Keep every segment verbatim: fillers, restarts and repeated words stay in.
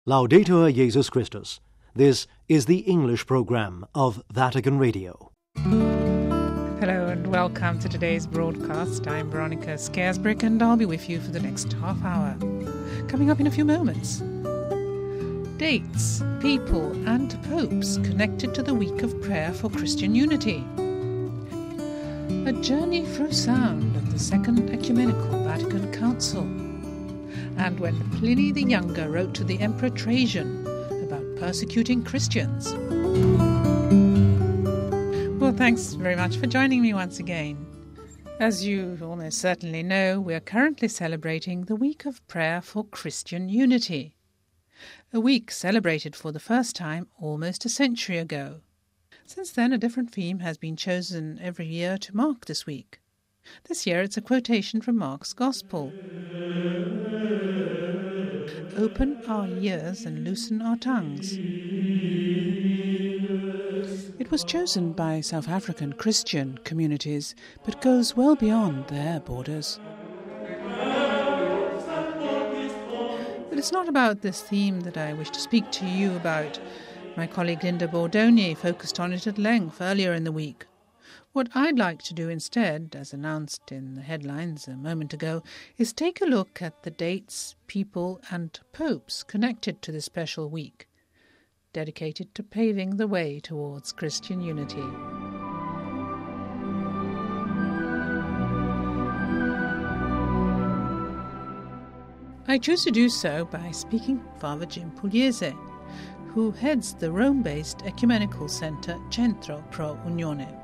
Laudetur Jesus Christus. This is the English program of Vatican Radio. Hello and welcome to today's broadcast. I'm Veronica Scaresbrick and I'll be with you for the next half hour. Coming up in a few moments. Dates, people and popes connected to the week of prayer for Christian unity. A journey through sound of the Second Ecumenical Vatican Council. And when Pliny the Younger wrote to the Emperor Trajan about persecuting Christians. Well, thanks very much for joining me once again. As you almost certainly know, we are currently celebrating the Week of Prayer for Christian Unity. A week celebrated for the first time almost a century ago. Since then, a different theme has been chosen every year to mark this week. This year it's a quotation from Mark's Gospel. Open our ears and loosen our tongues. It was chosen by South African Christian communities, but goes well beyond their borders. But it's not about this theme that I wish to speak to you about. My colleague Linda Bordoni focused on it at length earlier in the week. What I'd like to do instead, as announced in the headlines a moment ago, is take a look at the dates, people and popes connected to this special week, dedicated to paving the way towards Christian unity. I choose to do so by speaking to Father Jim Pugliese, who heads the Rome-based ecumenical centre Centro Pro Unione.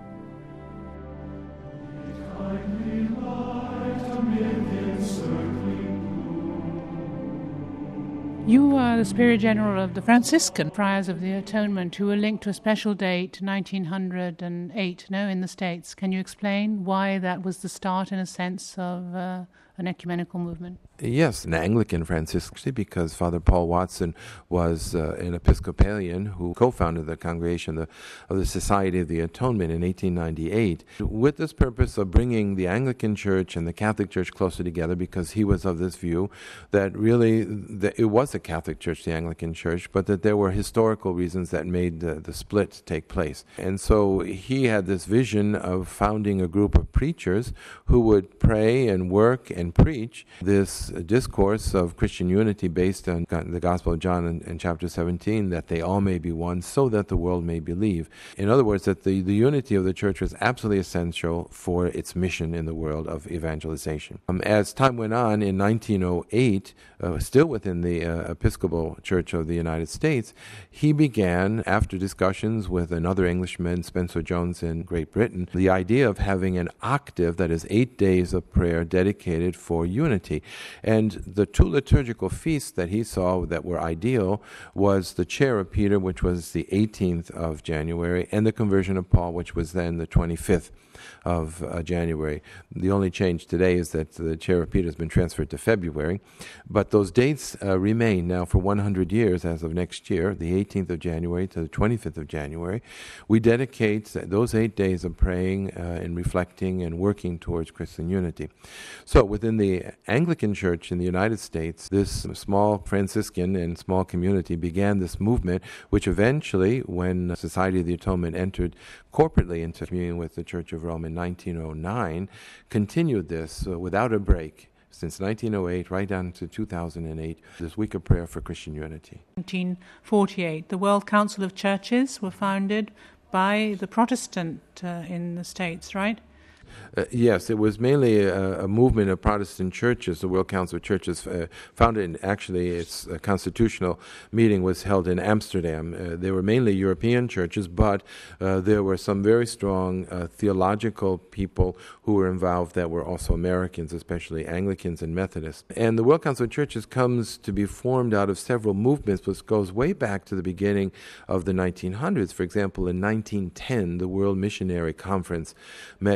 You are the Superior General of the Franciscan Friars of the Atonement, who were linked to a special date, nineteen oh eight, no, in the States. Can you explain why that was the start, in a sense, of uh, an ecumenical movement? Yes, an Anglican Franciscan, because Father Paul Watson was uh, an Episcopalian who co-founded the congregation of the, of the Society of the Atonement in eighteen ninety-eight, with this purpose of bringing the Anglican Church and the Catholic Church closer together, because he was of this view that really the, it was the Catholic Church, the Anglican Church, but that there were historical reasons that made the, the split take place. And so he had this vision of founding a group of preachers who would pray and work and preach this discourse of Christian unity based on the Gospel of John in, in chapter seventeen, that they all may be one, so that the world may believe. In other words, that the, the unity of the church was absolutely essential for its mission in the world of evangelization. Um, as time went on, in nineteen oh eight, uh, still within the uh, Episcopal Church of the United States, he began, after discussions with another Englishman, Spencer Jones in Great Britain, the idea of having an octave, that is eight days of prayer dedicated for unity. And the two liturgical feasts that he saw that were ideal was the Chair of Peter, which was the eighteenth of January, and the Conversion of Paul, which was then the twenty-fifth of uh, January. The only change today is that the Chair of Peter has been transferred to February, but those dates uh, remain now for one hundred years as of next year, the eighteenth of January to the twenty-fifth of January. We dedicate those eight days of praying uh, and reflecting and working towards Christian unity. So within the Anglican Church in the United States, this small Franciscan and small community began this movement, which eventually, when Society of the Atonement entered corporately into communion with the Church of Rome in nineteen oh nine, continued this uh, without a break since nineteen oh eight right down to two thousand eight, this week of prayer for Christian unity. nineteen forty-eight, the World Council of Churches were founded by the Protestant uh, in the States, right? Uh, yes, it was mainly a, a movement of Protestant churches. The World Council of Churches uh, founded, in, actually, its uh, constitutional meeting was held in Amsterdam. Uh, they were mainly European churches, but uh, there were some very strong uh, theological people who were involved that were also Americans, especially Anglicans and Methodists. And the World Council of Churches comes to be formed out of several movements, which goes way back to the beginning of the nineteen hundreds. For example, in nineteen ten, the World Missionary Conference met in Edinburgh,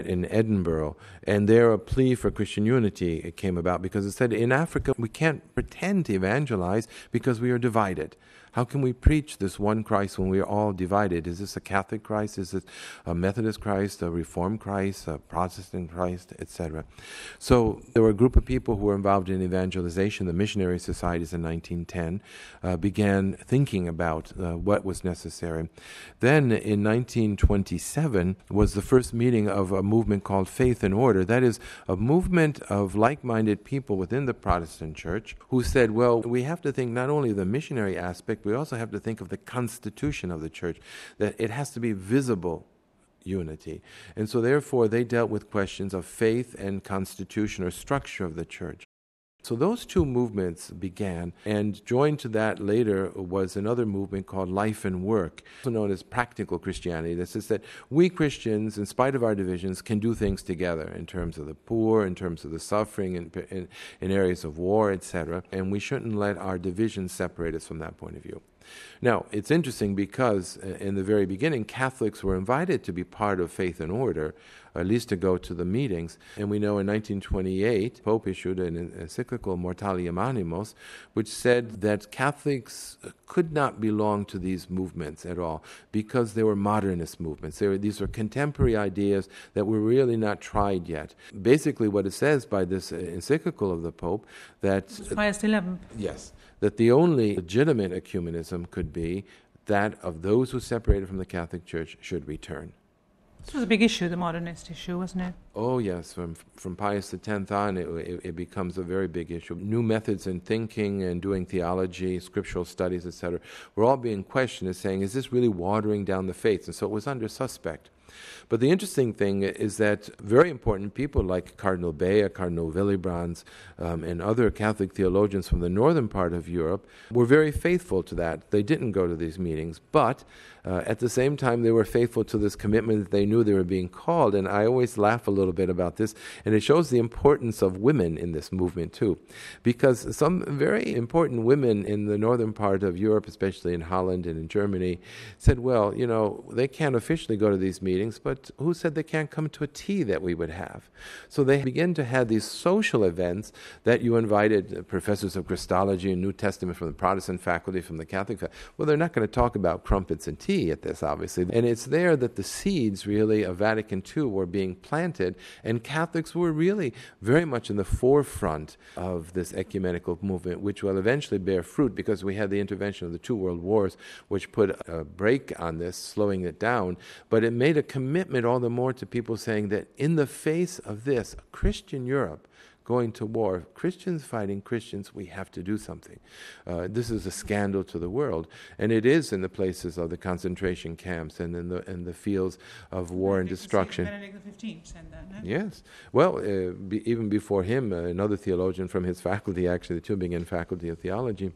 Edinburgh, and there a plea for Christian unity came about because it said in Africa we can't pretend to evangelize because we are divided. How can we preach this one Christ when we are all divided? Is this a Catholic Christ? Is it a Methodist Christ, a Reformed Christ, a Protestant Christ, et cetera? So there were a group of people who were involved in evangelization. The missionary societies in nineteen ten uh, began thinking about uh, what was necessary. Then in nineteen twenty-seven was the first meeting of a movement called Faith and Order. That is a movement of like-minded people within the Protestant Church who said, well, we have to think not only of the missionary aspect, we also have to think of the constitution of the church, that it has to be visible unity. And so therefore they dealt with questions of faith and constitution or structure of the church. So those two movements began, and joined to that later was another movement called Life and Work, also known as practical Christianity. This is that we Christians, in spite of our divisions, can do things together in terms of the poor, in terms of the suffering, in, in, in areas of war, et cetera. And we shouldn't let our divisions separate us from that point of view. Now, it's interesting because in the very beginning, Catholics were invited to be part of Faith and Order, or at least to go to the meetings. And we know in nineteen twenty-eight, Pope issued an encyclical, Mortalium Animos, which said that Catholics could not belong to these movements at all because they were modernist movements. They were, these were contemporary ideas that were really not tried yet. Basically, what it says by this encyclical of the Pope, that... Pius the eleventh. Yes. That the only legitimate ecumenism could be that of those who separated from the Catholic Church should return. This was a big issue, the modernist issue, wasn't it? Oh yes, from from Pius the tenth on, it, it, it becomes a very big issue. New methods in thinking and doing theology, scriptural studies, et cetera, were all being questioned as saying, is this really watering down the faith? And so it was under suspect. But the interesting thing is that very important people like Cardinal Bea, Cardinal Willibrands, um, and other Catholic theologians from the northern part of Europe were very faithful to that. They didn't go to these meetings, but uh, at the same time they were faithful to this commitment that they knew they were being called. And I always laugh a little bit about this, and it shows the importance of women in this movement too. Because some very important women in the northern part of Europe, especially in Holland and in Germany, said, well, you know, they can't officially go to these meetings, but who said they can't come to a tea that we would have? So they began to have these social events that you invited professors of Christology and New Testament from the Protestant faculty, from the Catholic faculty. Well, they're not going to talk about crumpets and tea at this, obviously. And it's there that the seeds, really, of Vatican Two were being planted, and Catholics were really very much in the forefront of this ecumenical movement, which will eventually bear fruit because we had the intervention of the two world wars, which put a brake on this, slowing it down. But it made a commitment all the more to people saying that in the face of this, Christian Europe going to war, Christians fighting Christians, we have to do something. Uh, this is a scandal to the world, and it is in the places of the concentration camps and in the in the fields of war and destruction. Benedict the fifteenth said that, no? Yes. Well, uh, be, even before him, uh, another theologian from his faculty, actually the Tübingen Faculty of Theology,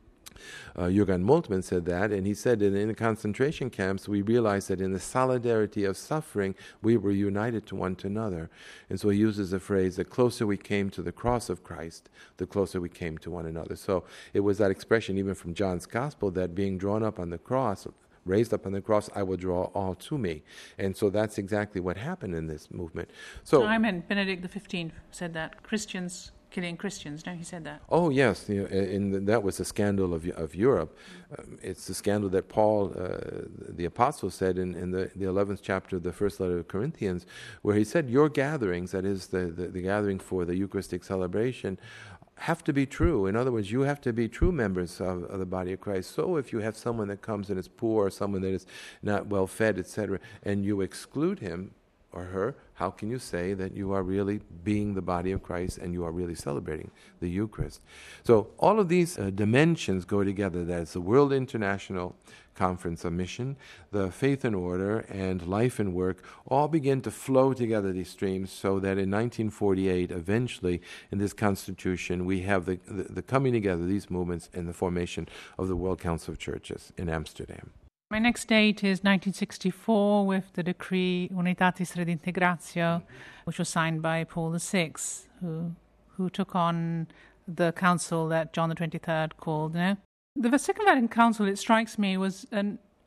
Uh, Jürgen Moltmann said that, and he said that in the concentration camps we realized that in the solidarity of suffering we were united to one to another. And so he uses the phrase, the closer we came to the cross of Christ, the closer we came to one another. So it was that expression even from John's Gospel that being drawn up on the cross, raised up on the cross, I will draw all to me. And so that's exactly what happened in this movement. So no, I meant Benedict the fifteenth said that Christians killing Christians. No, he said that. Oh yes, you know, and that was a scandal of of Europe. Um, it's the scandal that Paul, uh, the apostle, said in, in the the eleventh chapter of the first letter of Corinthians, where he said, "Your gatherings, that is the the, the gathering for the Eucharistic celebration, have to be true. In other words, you have to be true members of, of the body of Christ. So if you have someone that comes and is poor, or someone that is not well fed, et cetera, and you exclude him or her, how can you say that you are really being the body of Christ and you are really celebrating the Eucharist?" So all of these uh, dimensions go together. That's the World International Conference of Mission, the Faith and Order, and Life and Work all begin to flow together, these streams, so that in nineteen forty-eight, eventually, in this constitution, we have the, the, the coming together of these movements and the formation of the World Council of Churches in Amsterdam. My next date is nineteen sixty-four with the decree Unitatis Redintegratio, which was signed by Paul the Sixth, who who took on the council that John the twenty-third called. You know? The Second Vatican Council, it strikes me, was an,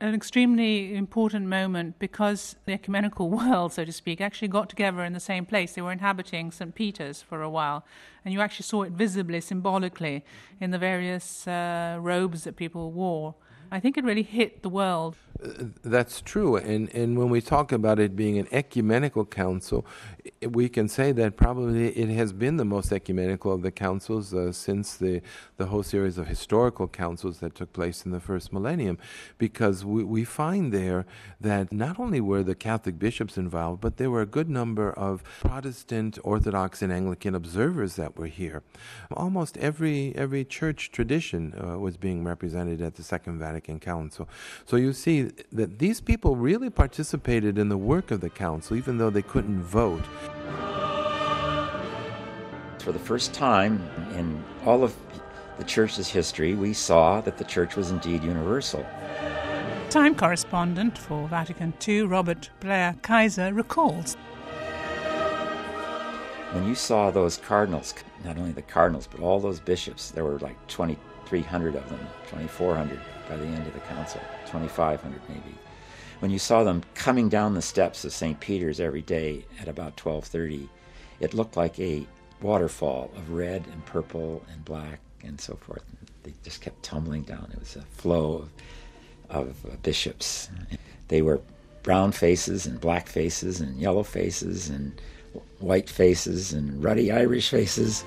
an extremely important moment because the ecumenical world, so to speak, actually got together in the same place. They were inhabiting Saint Peter's for a while, and you actually saw it visibly, symbolically, in the various uh, robes that people wore. I think it really hit the world. Uh, that's true. And, and when we talk about it being an ecumenical council, we can say that probably it has been the most ecumenical of the councils uh, since the, the whole series of historical councils that took place in the first millennium, because we, we find there that not only were the Catholic bishops involved, but there were a good number of Protestant, Orthodox, and Anglican observers that were here. Almost every, every church tradition uh, was being represented at the Second Vatican Council. So you see that these people really participated in the work of the council, even though they couldn't vote. For the first time in all of the church's history, we saw that the church was indeed universal. Time correspondent for Vatican Two, Robert Blair Kaiser, recalls. When you saw those cardinals, not only the cardinals, but all those bishops, there were like twenty-three hundred of them, twenty-four hundred by the end of the council, twenty-five hundred maybe. When you saw them coming down the steps of Saint Peter's every day at about twelve thirty, it looked like a waterfall of red and purple and black and so forth. They just kept tumbling down. It was a flow of, of uh, bishops. They were brown faces and black faces and yellow faces and white faces and ruddy Irish faces.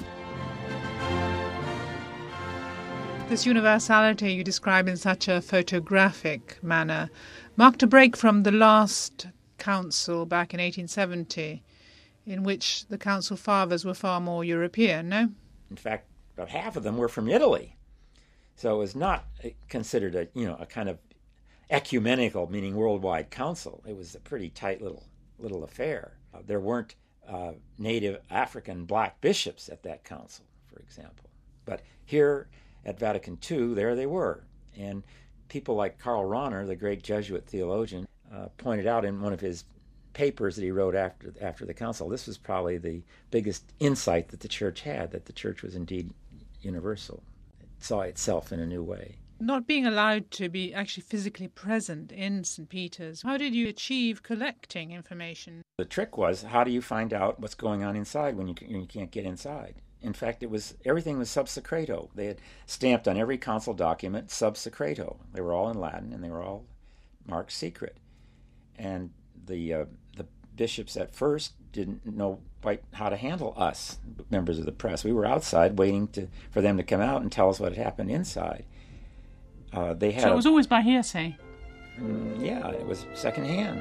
This universality you describe in such a photographic manner marked a break from the last council back in eighteen seventy, in which the council fathers were far more European, no? In fact, about half of them were from Italy. So it was not considered a, you know, a kind of ecumenical, meaning worldwide council. It was a pretty tight little little affair. Uh, there weren't uh, native African black bishops at that council, for example. But here at Vatican Two, there they were. And people like Karl Rahner, the great Jesuit theologian, uh, pointed out in one of his papers that he wrote after after the council, this was probably the biggest insight that the church had, that the church was indeed universal. It saw itself in a new way. Not being allowed to be actually physically present in Saint Peter's, how did you achieve collecting information? The trick was, how do you find out what's going on inside when you, when you can't get inside? In fact, it was everything was sub secreto. They had stamped on every council document sub secreto. They were all in Latin, and they were all marked secret. And the uh, the bishops at first didn't know quite how to handle us, members of the press. We were outside waiting to for them to come out and tell us what had happened inside. Uh, they had so it was a, always by hearsay? Mm, yeah, it was secondhand.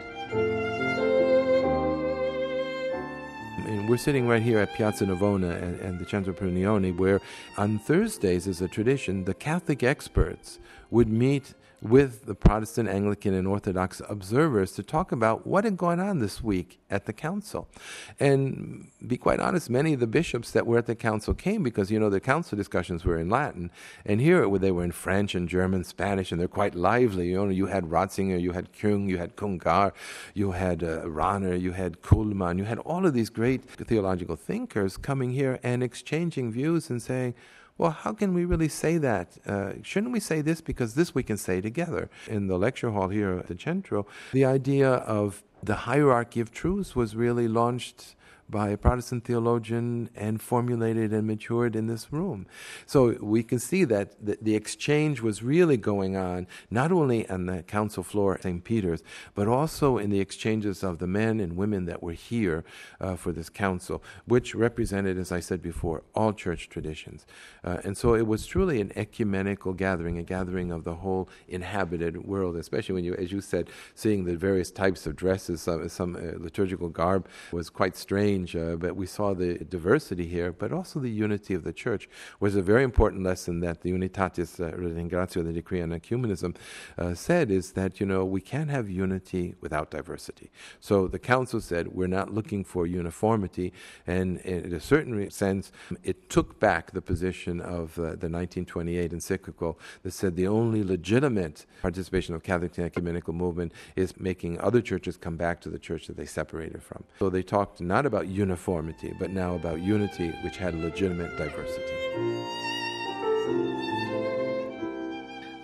And we're sitting right here at Piazza Navona and, and the Centro Prunioni, where on Thursdays, as a tradition, the Catholic experts would meet with the Protestant, Anglican, and Orthodox observers to talk about what had gone on this week at the council. And be quite honest, many of the bishops that were at the council came because, you know, the council discussions were in Latin. And here they were in French and German, Spanish, and they're quite lively. You know, you had Ratzinger, you had Küng, you had Kungar, you had uh, Rahner, you had Kuhlmann, you had all of these great theological thinkers coming here and exchanging views and saying, well, how can we really say that? Uh, shouldn't we say this because this we can say together? In the lecture hall here at the Centro, the idea of the hierarchy of truths was really launched by a Protestant theologian and formulated and matured in this room. So we can see that the, the exchange was really going on, not only on the council floor at Saint Peter's, but also in the exchanges of the men and women that were here uh, for this council, which represented, as I said before, all church traditions. Uh, and so it was truly an ecumenical gathering, a gathering of the whole inhabited world, especially when you, as you said, seeing the various types of dresses, some, some uh, liturgical garb was quite strange. Uh, but we saw the diversity here, but also the unity of the church was a very important lesson that the Unitatis uh, Redingratio, the Decree on Ecumenism, uh, said is that, you know, we can't have unity without diversity. So the council said we're not looking for uniformity, and in a certain sense, it took back the position of uh, the nineteen twenty-eight encyclical that said the only legitimate participation of Catholic ecumenical movement is making other churches come back to the church that they separated from. So they talked not about uniformity, but now about unity, which had legitimate diversity.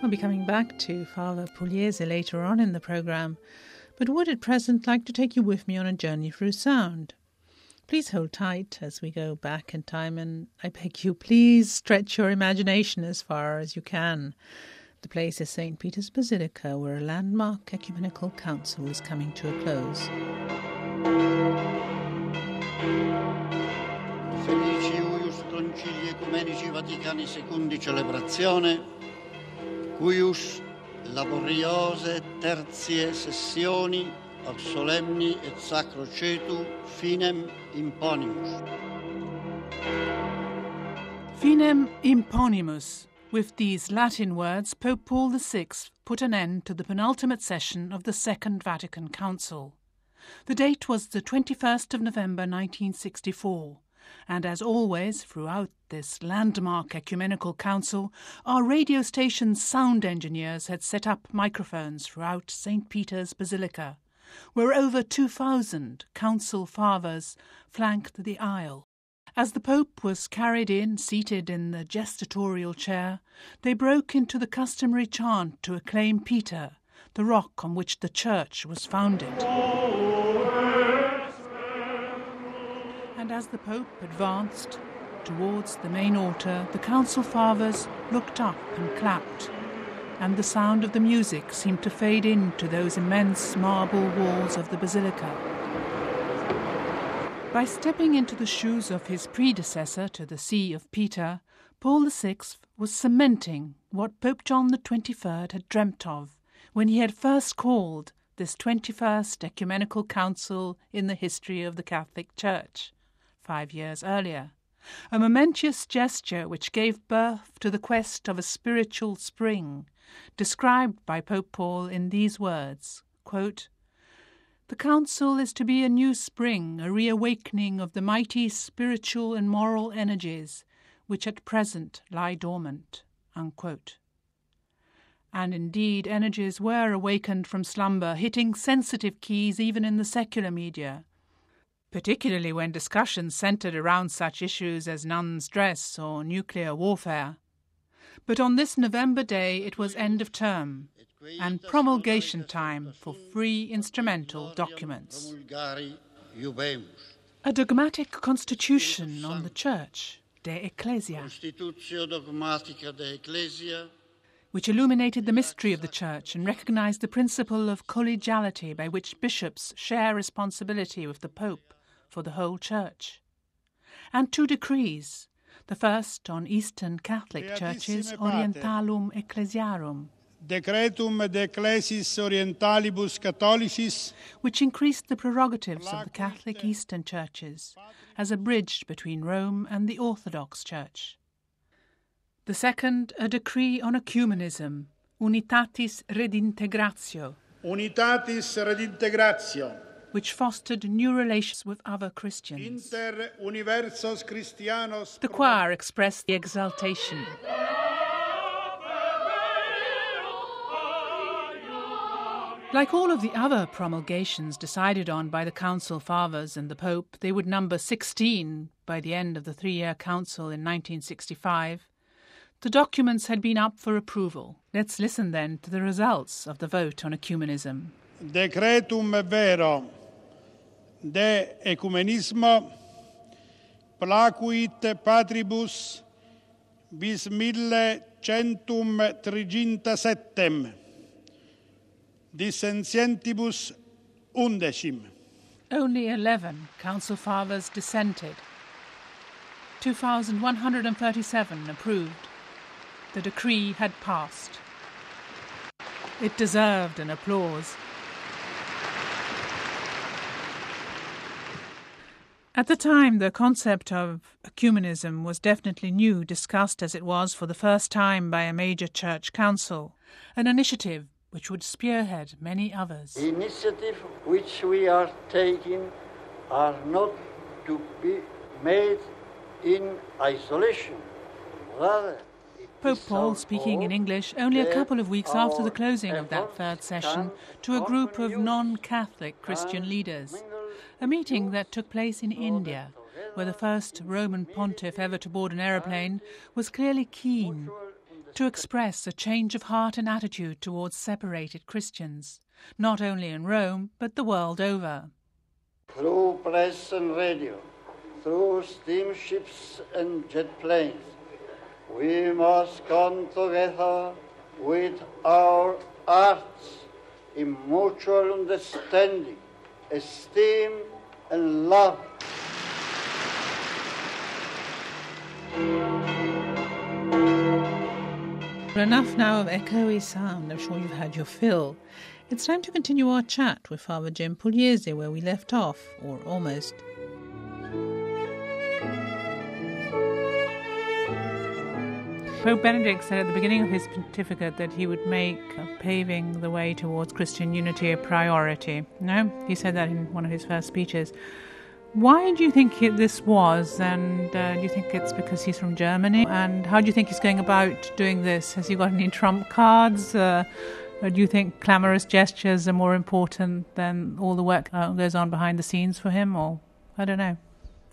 I'll be coming back to Father Pugliese later on in the programme, but would at present like to take you with me on a journey through sound. Please hold tight as we go back in time, and I beg you, please stretch your imagination as far as you can. The place is Saint Peter's Basilica, where a landmark ecumenical council is coming to a close. Felici uius concili ecumenici Vaticani secundi celebrazione, cuius laboriose tertie sessioni ad solemni et sacro cetu finem imponimus. Finem imponimus. With these Latin words, Pope Paul the Sixth put an end to the penultimate session of the Second Vatican Council. The date was the twenty-first of November nineteen sixty-four, and as always throughout this landmark ecumenical council, our radio station's sound engineers had set up microphones throughout Saint Peter's Basilica, where over two thousand council fathers flanked the aisle. As the Pope was carried in, seated in the gestatorial chair, they broke into the customary chant to acclaim Peter, the rock on which the Church was founded. And as the Pope advanced towards the main altar, the council fathers looked up and clapped, and the sound of the music seemed to fade into those immense marble walls of the basilica. By stepping into the shoes of his predecessor to the See of Peter, Paul the Sixth was cementing what Pope John the Twenty-third had dreamt of when he had first called this twenty-first ecumenical council in the history of the Catholic Church, five years earlier, a momentous gesture which gave birth to the quest of a spiritual spring, described by Pope Paul in these words, quote, "The council is to be a new spring, a reawakening of the mighty spiritual and moral energies which at present lie dormant." Unquote. And indeed, energies were awakened from slumber, hitting sensitive keys even in the secular media, particularly when discussions centred around such issues as nuns' dress or nuclear warfare. But on this November day it was end of term and promulgation time for free instrumental documents. A dogmatic constitution on the Church, De Ecclesia, which illuminated the mystery of the Church and recognised the principle of collegiality by which bishops share responsibility with the Pope for the whole Church. And two decrees, the first on Eastern Catholic churches, Orientalum Ecclesiarum, Decretum de Ecclesis Orientalibus Catholicis, which increased the prerogatives of the Catholic Eastern churches as a bridge between Rome and the Orthodox Church. The second, a decree on ecumenism, Unitatis Redintegratio, Unitatis Redintegratio, which fostered new relations with other Christians. Inter Universos Christianos. The choir expressed the exaltation. Like all of the other promulgations decided on by the Council Fathers and the Pope, they would number sixteen by the end of the three-year council in nineteen sixty-five. The documents had been up for approval. Let's listen then to the results of the vote on ecumenism. Decretum vero de ecumenismo placuit patribus bis mille centum triginta septem dissentientibus undecim. Only eleven Council Fathers dissented. two thousand one hundred thirty-seven approved. The decree had passed. It deserved an applause. At the time, the concept of ecumenism was definitely new, discussed as it was for the first time by a major church council, an initiative which would spearhead many others. The initiative which we are taking are not to be made in isolation. Rather, Pope Paul speaking in English only a couple of weeks after the closing of that third session to a group of non-Catholic Christian leaders, a meeting that took place in India, where the first Roman pontiff ever to board an aeroplane was clearly keen, to express a change of heart and attitude towards separated Christians, not only in Rome, but the world over. Through press and radio, through steamships and jet planes, we must come together with our arts in mutual understanding, esteem, and love. Enough now of echoey sound. I'm sure you've had your fill. It's time to continue our chat with Father Jim Pugliese where we left off, or almost. Pope Benedict said at the beginning of his pontificate that he would make paving the way towards Christian unity a priority. No? He said that in one of his first speeches. Why do you think this was, and uh, do you think it's because he's from Germany? And how do you think he's going about doing this? Has he got any trump cards? Uh, or do you think clamorous gestures are more important than all the work that goes on behind the scenes for him? Or, I don't know.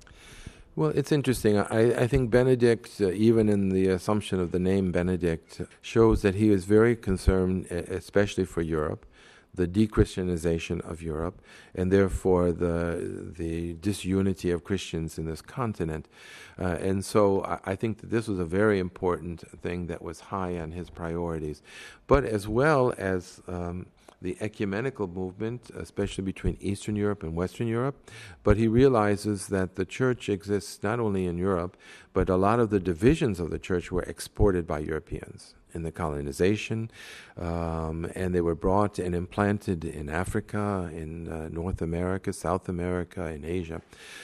Well, it's interesting. I, I think Benedict, uh, even in the assumption of the name Benedict, shows that he is very concerned, especially for Europe, the de-Christianization of Europe, and therefore the the disunity of Christians in this continent. Uh, and so I, I think that this was a very important thing that was high on his priorities. But as well as um, the ecumenical movement, especially between Eastern Europe and Western Europe, but he realizes that the church exists not only in Europe, but a lot of the divisions of the church were exported by Europeans in the colonization, um, and they were brought and implanted in Africa, in uh, North America, South America, in Asia.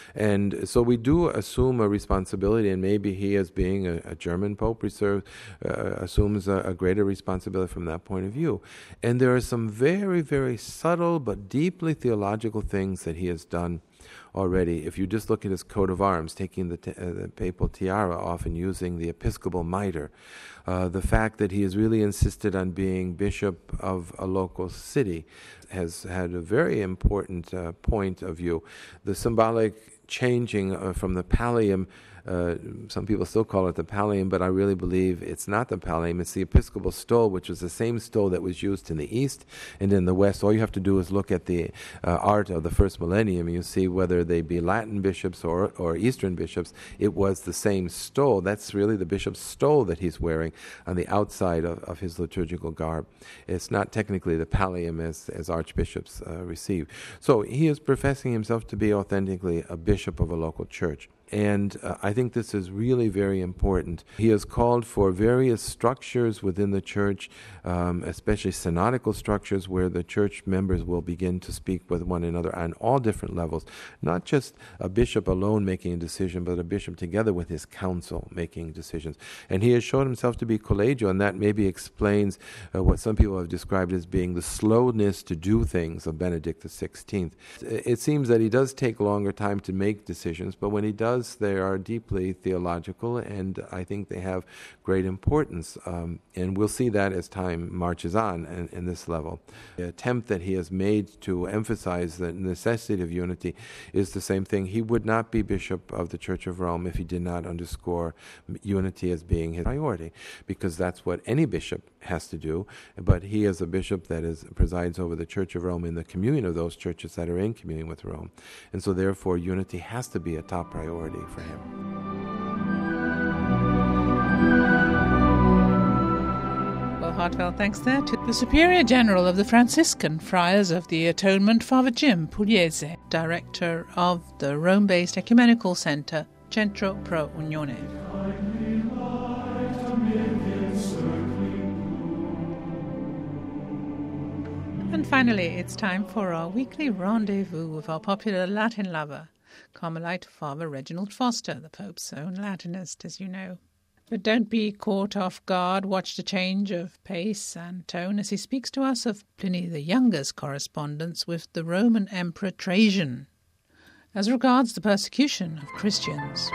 And so we do assume a responsibility, and maybe he, as being a, a German pope, reserve, uh, assumes a, a greater responsibility from that point of view. And there are some very, very subtle but deeply theological things that he has done already. If you just look at his coat of arms, taking the, t- uh, the papal tiara off and using the episcopal mitre, uh, the fact that he has really insisted on being bishop of a local city has had a very important uh, point of view. The symbolic changing uh, from the pallium, Uh, some people still call it the pallium, but I really believe it's not the pallium, it's the episcopal stole, which was the same stole that was used in the East and in the West. All you have to do is look at the uh, art of the first millennium. You see whether they be Latin bishops or, or Eastern bishops, it was the same stole. That's really the bishop's stole that he's wearing on the outside of, of his liturgical garb. It's not technically the pallium as, as archbishops uh, receive. So he is professing himself to be authentically a bishop of a local church. And uh, I think this is really very important. He has called for various structures within the church, um, especially synodical structures where the church members will begin to speak with one another on all different levels. Not just a bishop alone making a decision, but a bishop together with his council making decisions. And he has shown himself to be collegial, and that maybe explains uh, what some people have described as being the slowness to do things of Benedict the sixteenth. It seems that he does take longer time to make decisions, but when he does, they are deeply theological, and I think they have great importance. Um, and we'll see that as time marches on in, in this level. The attempt that he has made to emphasize the necessity of unity is the same thing. He would not be Bishop of the Church of Rome if he did not underscore unity as being his priority, because that's what any bishop has to do. But he is a bishop that is presides over the Church of Rome in the communion of those churches that are in communion with Rome. And so therefore unity has to be a top priority for him. Well, heartfelt thanks there to the Superior General of the Franciscan Friars of the Atonement, Father Jim Pugliese, Director of the Rome-based Ecumenical Center, Centro Pro Unione. And finally, it's time for our weekly rendezvous with our popular Latin lover, Carmelite Father Reginald Foster, the Pope's own Latinist, as you know. But don't be caught off guard. Watch the change of pace and tone as he speaks to us of Pliny the Younger's correspondence with the Roman Emperor Trajan as regards the persecution of Christians.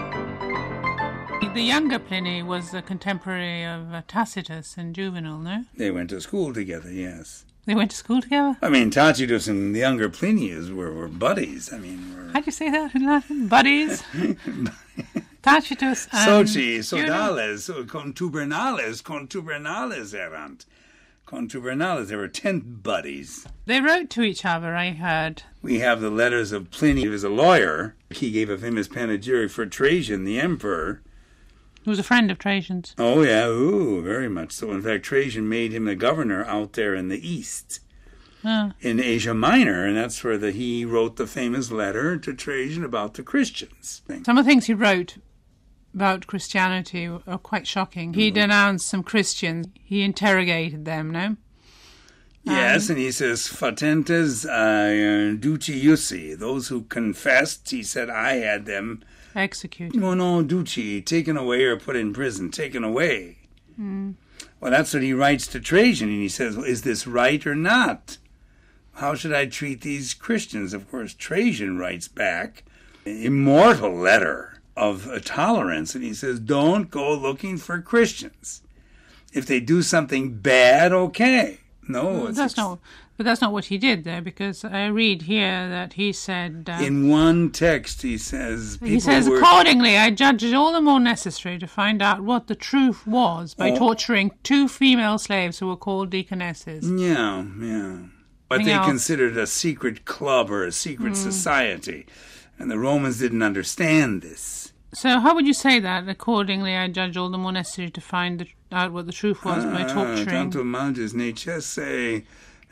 The younger Pliny was a contemporary of uh, Tacitus and Juvenal, no? They went to school together, yes. They went to school together? I mean, Tacitus and the younger Pliny were, were buddies. I mean, were... How do you say that in Latin? Buddies? Tacitus and... Soci, you know- sodales, contubernales, contubernales erant. Contubernales, they were tent buddies. They wrote to each other, I heard. We have the letters of Pliny. He was a lawyer. He gave a famous panegyric for Trajan, the emperor. He was a friend of Trajan's. Oh, yeah, ooh, very much so. In fact, Trajan made him the governor out there in the east, Ah. in Asia Minor, and that's where the, he wrote the famous letter to Trajan about the Christians. Some of the things he wrote about Christianity are quite shocking. He denounced some Christians. He interrogated them, no? Yes, and he says, fatentes uh, duci, those who confessed, he said, I had them, Executed. no, no, duci, taken away or put in prison, taken away. Mm. Well, that's what he writes to Trajan, and he says, well, is this right or not? How should I treat these Christians? Of course, Trajan writes back an immortal letter of uh, tolerance, and he says, don't go looking for Christians. If they do something bad, okay. No, it's That's ex- not, but that's not what he did there, because I read here that he said... Uh, in one text, he says, people he says, were, accordingly, I judged it all the more necessary to find out what the truth was by Oh. torturing two female slaves who were called deaconesses. yeah, yeah. But Anything they else? considered a secret club or a secret society, and the Romans didn't understand this. So how would you say that? Accordingly, I judge all the more necessary to find the, out what the truth was by Ah, torturing. tanto manges necesse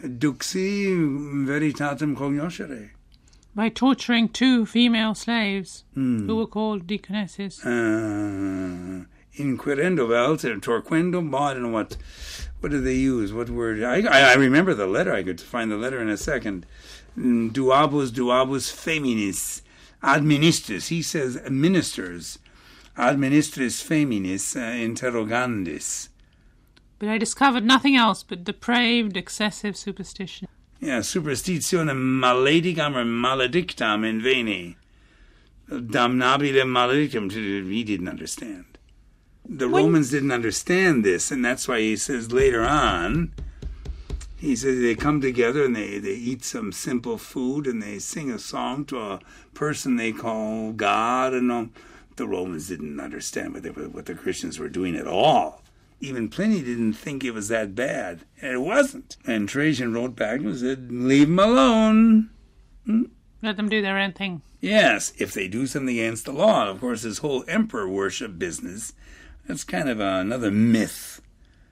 duxi veritatem cognoscere. By torturing two female slaves who were called deaconesses. Uh, inquirendo velte, torquendo, I don't know what, what do they use? What word? I, I, I remember the letter. I could find the letter in a second. Mm, Duabus, duabus feminis, administris. He says ministers. Administris feminis uh, interrogandis. But I discovered nothing else but depraved, excessive superstition. Yeah, superstitionem maledicam or maledictam in veni. Damnabile maledictum. He didn't understand. The When- Romans didn't understand this, and that's why he says later on, he says they come together and they, they eat some simple food and they sing a song to a person they call God. And all. The Romans didn't understand what, they, what the Christians were doing at all. Even Pliny didn't think it was that bad, and it wasn't. And Trajan wrote back and said, leave them alone. Let them do their own thing. Yes, if they do something against the law. And of course, this whole emperor worship business, that's kind of another myth.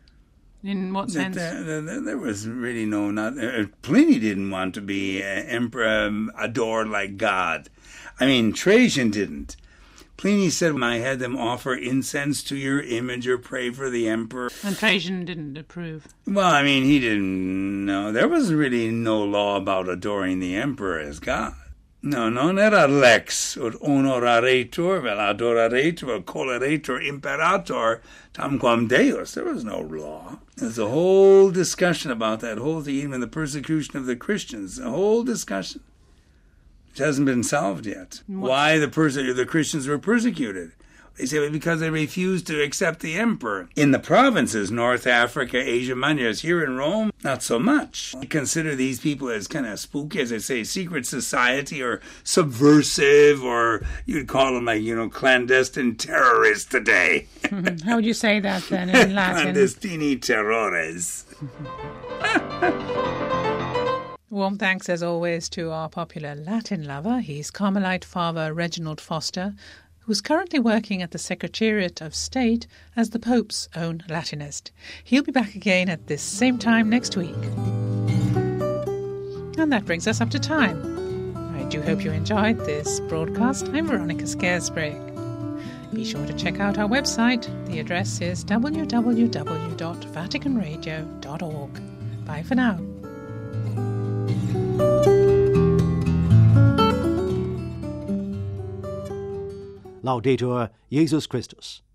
In what That sense? there, there, there was really no... not. Uh, Pliny didn't want to be uh, emperor um, adored like God. I mean, Trajan didn't. Pliny said, I had them offer incense to your image or pray for the emperor. And Trajan didn't approve. Well, I mean, he didn't know. There was really no law about adoring the emperor as God. No, non era lex ut honoraretur vel adoraretur coleretur imperator tamquam Deus. There was no law. There's a whole discussion about that whole thing, even the persecution of the Christians. A whole discussion. Which hasn't been solved yet. What? Why the perse- the Christians were persecuted. They say because they refused to accept the emperor. In the provinces, North Africa, Asia Minor, here in Rome, not so much. I consider these people as kind of spooky, as I say, secret society or subversive, or you'd call them like, you know, clandestine terrorists today. How would you say that then in Latin? Clandestini terrores. Warm thanks as always to our popular Latin lover. He's Carmelite Father Reginald Foster, who's currently working at the Secretariat of State as the Pope's own Latinist. He'll be back again at this same time next week. And that brings us up to time. I do hope you enjoyed this broadcast. I'm Veronica Scaresbrick. Be sure to check out our website. The address is w w w dot vatican radio dot org. Bye for now. Laudetur Jesus Christus.